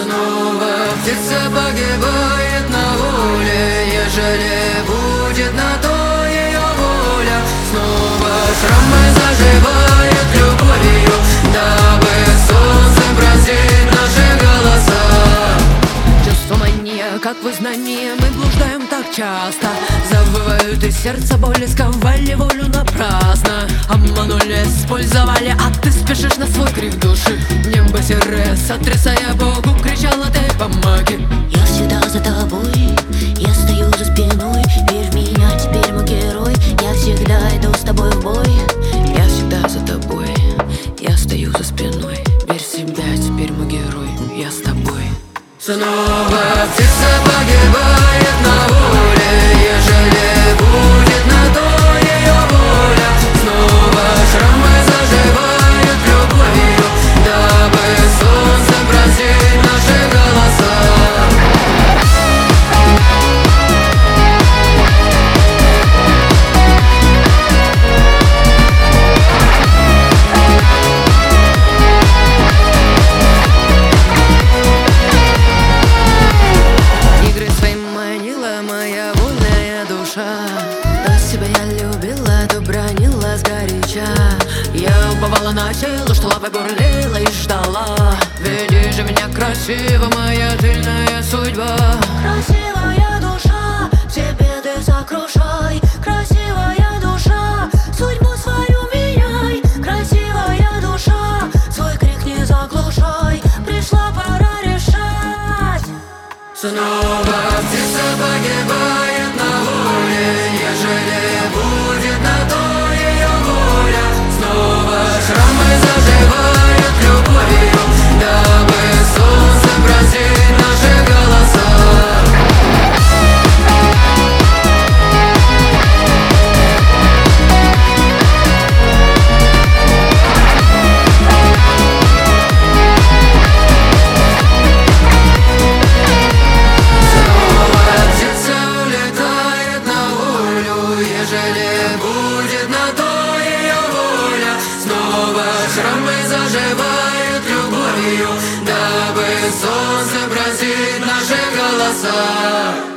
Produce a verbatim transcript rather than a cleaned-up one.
Снова птица погибает на воле, ежели будет на то ее воля. Снова шрамы заживают любовью, дабы солнце бронзит наши голоса. Чувство мания, как вызнание, мы блуждаем так часто. Забывают из сердца боли, сковали волю напрасно. Обманули, использовали, а ты спешишь на свой крик души. Небо серое, сотрясая Богу, кричала ты помоги. Я всегда за тобой, я стою за спиной. Верь в меня, теперь мой герой. Я всегда иду с тобой в бой. Я всегда за тобой, я стою за спиной. Верь в себя, теперь мой герой, я с тобой. Снова птица погибает на воле, ежели будет на то ее воля. Снова шрамы заживают любовью, дабы солнце бронзит наши голоса. Моя вольная душа, то себя я любила, то бронила сгоряча. Я уповала на тело, что лапой бурлила и ждала. Веди же меня красиво, моя тыльная судьба. Красивая душа, себе ты сокрушай. Красивая душа, судьбу свою меняй. Красивая душа, свой крик не заглушай. Пришла пора решать. Снова птица погибает на воле, ежели будет на то ее воля. Снова шрамы заживают любовью, дабы солнце бронзит наши голоса. Ежели будет на то ее воля, снова шрамы заживают любовью, дабы солнце бронзит наши голоса.